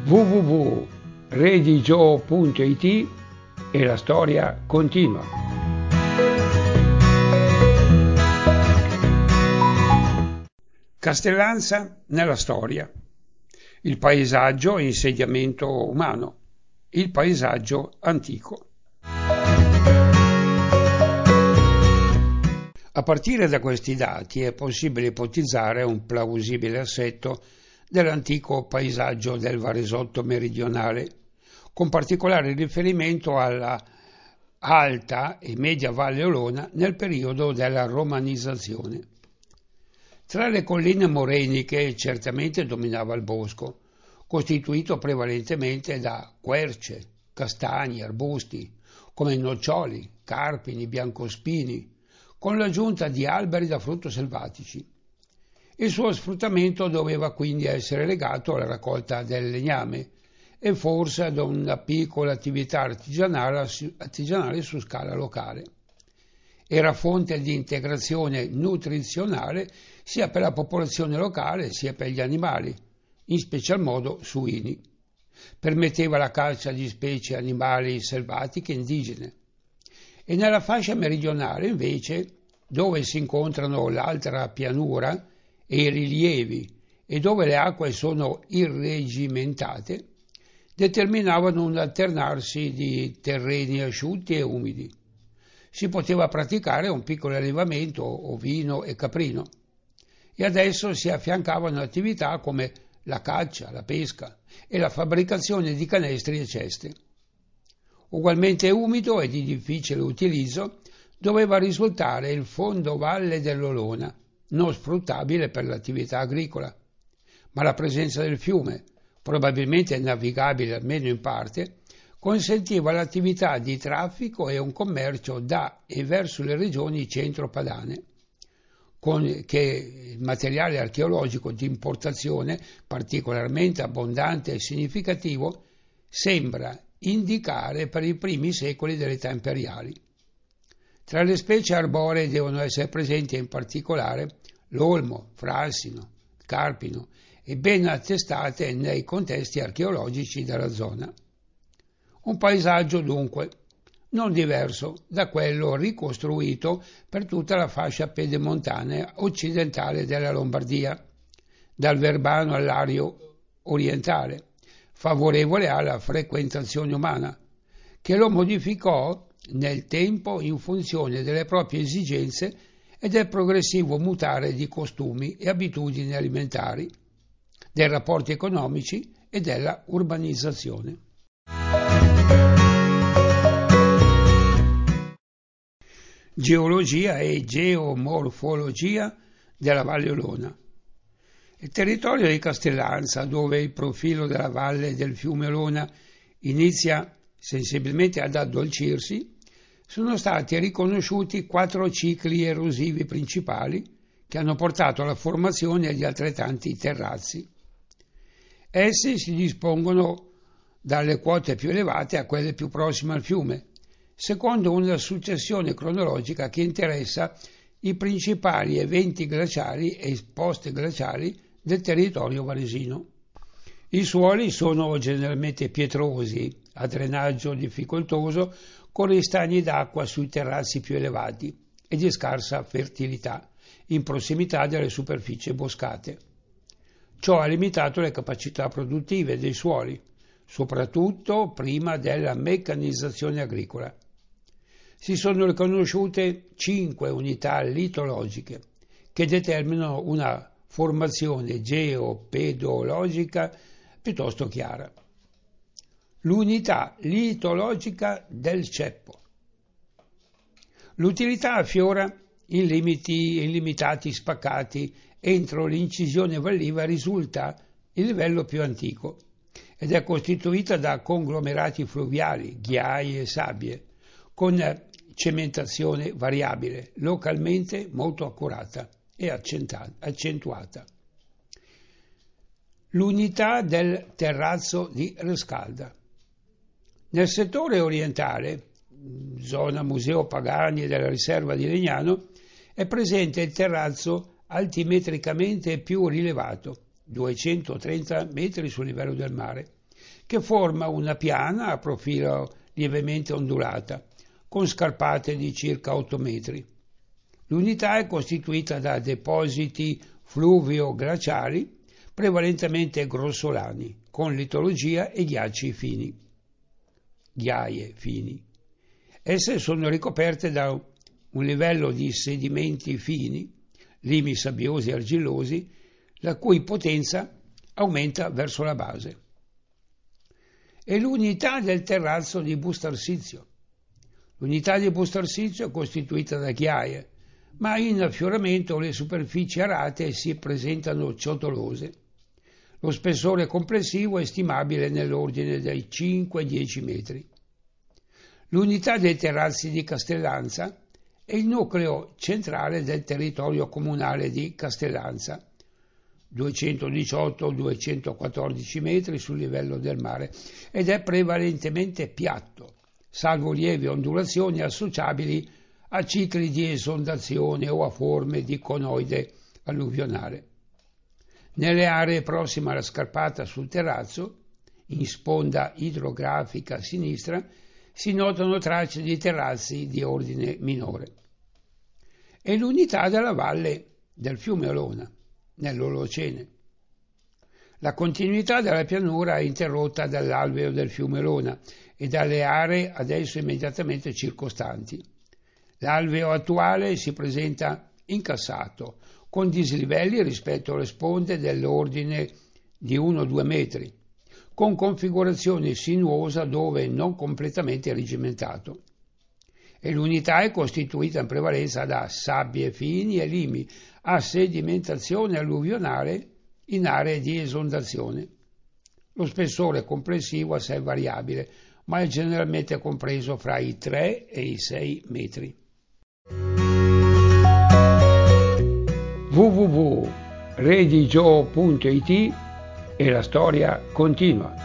www.redigio.it e la storia continua. Castellanza nella storia. Il paesaggio e insediamento umano. Il paesaggio antico. A partire da questi dati è possibile ipotizzare un plausibile assetto dell'antico paesaggio del Varesotto meridionale, con particolare riferimento alla alta e media Valle Olona nel periodo della romanizzazione. Tra le colline moreniche certamente dominava il bosco, costituito prevalentemente da querce, castagni, arbusti, come noccioli, carpini, biancospini, con l'aggiunta di alberi da frutto selvatici. Il suo sfruttamento doveva quindi essere legato alla raccolta del legname e forse ad una piccola attività artigianale su scala locale. Era fonte di integrazione nutrizionale sia per la popolazione locale sia per gli animali, in special modo suini. Permetteva la caccia di specie animali selvatiche indigene. E nella fascia meridionale, invece, dove si incontrano l'alta pianura e i rilievi e dove le acque sono irregimentate, determinavano un alternarsi di terreni asciutti e umidi. Si poteva praticare un piccolo allevamento ovino e caprino e adesso si affiancavano attività come la caccia, la pesca e la fabbricazione di canestri e ceste. Ugualmente umido e di difficile utilizzo doveva risultare il fondovalle dell'Olona, non sfruttabile per l'attività agricola, ma la presenza del fiume, probabilmente navigabile almeno in parte, consentiva l'attività di traffico e un commercio da e verso le regioni centro-padane, che il materiale archeologico di importazione particolarmente abbondante e significativo sembra indicare per i primi secoli dell'età imperiali. Tra le specie arboree devono essere presenti in particolare l'olmo, frassino, carpino e ben attestate nei contesti archeologici della zona. Un paesaggio dunque non diverso da quello ricostruito per tutta la fascia pedemontana occidentale della Lombardia, dal Verbano all'Ario orientale, favorevole alla frequentazione umana, che lo modificò nel tempo in funzione delle proprie esigenze e del progressivo mutare di costumi e abitudini alimentari, dei rapporti economici e della urbanizzazione. Geologia e geomorfologia della Valle Olona. Il territorio di Castellanza, dove il profilo della valle del fiume Olona inizia sensibilmente ad addolcirsi, sono stati riconosciuti 4 cicli erosivi principali che hanno portato alla formazione di altrettanti terrazzi. Essi si dispongono dalle quote più elevate a quelle più prossime al fiume, secondo una successione cronologica che interessa i principali eventi glaciali e post-glaciali del territorio varesino. I suoli sono generalmente pietrosi, a drenaggio difficoltoso, con ristagni d'acqua sui terrazzi più elevati e di scarsa fertilità, in prossimità delle superfici boscate. Ciò ha limitato le capacità produttive dei suoli, soprattutto prima della meccanizzazione agricola. Si sono riconosciute 5 unità litologiche che determinano una formazione geopedologica piuttosto chiara. L'unità litologica del ceppo. L'utilità affiora in limitati spaccati entro l'incisione valliva risulta il livello più antico ed è costituita da conglomerati fluviali, ghiaie e sabbie, con cementazione variabile, localmente molto accurata e accentuata. L'unità del terrazzo di Rescalda. Nel settore orientale, zona Museo Pagani della riserva di Legnano, è presente il terrazzo altimetricamente più rilevato, 230 metri sul livello del mare, che forma una piana a profilo lievemente ondulata, con scarpate di circa 8 metri. L'unità è costituita da depositi fluvio-glaciali, prevalentemente grossolani, con litologia e ghiaie fini. Esse sono ricoperte da un livello di sedimenti fini, limi sabbiosi e argillosi, la cui potenza aumenta verso la base. È l'unità del terrazzo di Bustarsizio. L'unità di Bustarsizio è costituita da ghiaie, ma in affioramento le superfici arate si presentano ciotolose. Lo spessore complessivo è stimabile nell'ordine dei 5-10 metri. L'unità dei terrazzi di Castellanza è il nucleo centrale del territorio comunale di Castellanza, 218-214 metri sul livello del mare, ed è prevalentemente piatto, salvo lievi ondulazioni associabili a cicli di esondazione o a forme di conoide alluvionale. Nelle aree prossime alla scarpata sul terrazzo, in sponda idrografica a sinistra, si notano tracce di terrazzi di ordine minore. È l'unità della valle del fiume Olona, nell'Olocene. La continuità della pianura è interrotta dall'alveo del fiume Olona e dalle aree ad esso immediatamente circostanti. L'alveo attuale si presenta incassato, con dislivelli rispetto alle sponde dell'ordine di 1-2 metri, con configurazione sinuosa dove non completamente regimentato. E l'unità è costituita in prevalenza da sabbie fini e limi a sedimentazione alluvionale in aree di esondazione. Lo spessore complessivo è assai variabile, ma è generalmente compreso fra i 3 e i 6 metri. www.redigio.it e la storia continua.